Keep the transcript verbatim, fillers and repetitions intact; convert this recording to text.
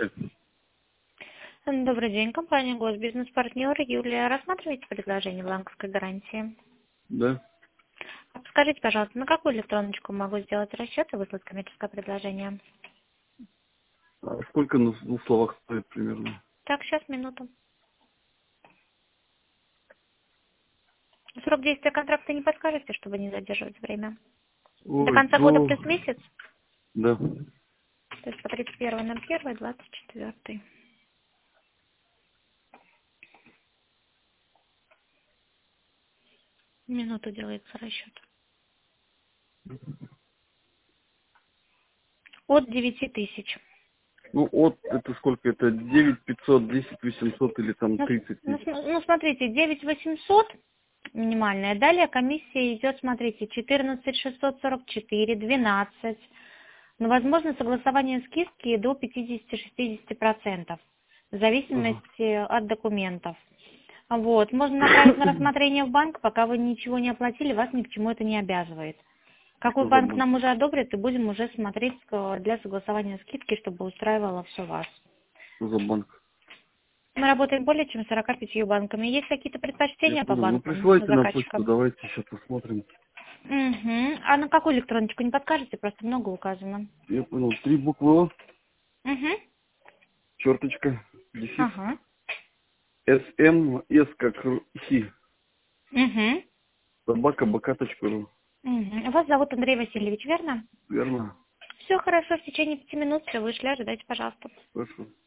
Добрый день, компания Госбизнес-партнер Юлия. Рассматриваете предложение банковской гарантии? Да. Скажите, пожалуйста, на какую электроночку могу сделать расчет и выслать коммерческое предложение? А сколько на двух словах стоит примерно? Так, сейчас, минуту. Срок действия контракта не подскажете, чтобы не задерживать время? До Ой, конца года до... плюс месяц? Да. То есть по тридцать первое ноль первое двадцать четвёртый. Минуту делается расчет. От девяти тысяч. Ну, от, это сколько? Это девять пятьсот, десять восемьсот или там Ну, тридцать ну, тысяч? см- ну, смотрите, девять восемьсот минимальная. Далее комиссия идет, смотрите, четырнадцать шестьсот сорок четыре, двенадцать. Но возможно согласование скидки до пятидесяти-шестидесяти процентов в Ага. зависимости от документов. Вот. Можно направить на рассмотрение в банк, пока вы ничего не оплатили, вас ни к чему это не обязывает. Какой Что за банк банк? нам уже одобрит, и будем уже смотреть э, для согласования скидки, чтобы устраивало все вас. Что за банк? Мы работаем более чем с сорока пятью банками. Есть какие-то Я предпочтения по понял. Ну, банкам присылайте на почту, заказчикам? давайте сейчас посмотрим. Угу. А на какую электроночку не подскажете? Просто много указано. Я понял. Три буквы О, Угу. черточка, дефис, Ага. эс эм, S как Си, Угу. собака, бк.ру. Угу. Вас зовут Андрей Васильевич, верно? Верно? Все хорошо, в течение пяти минут все вышли, ожидайте, пожалуйста. Хорошо.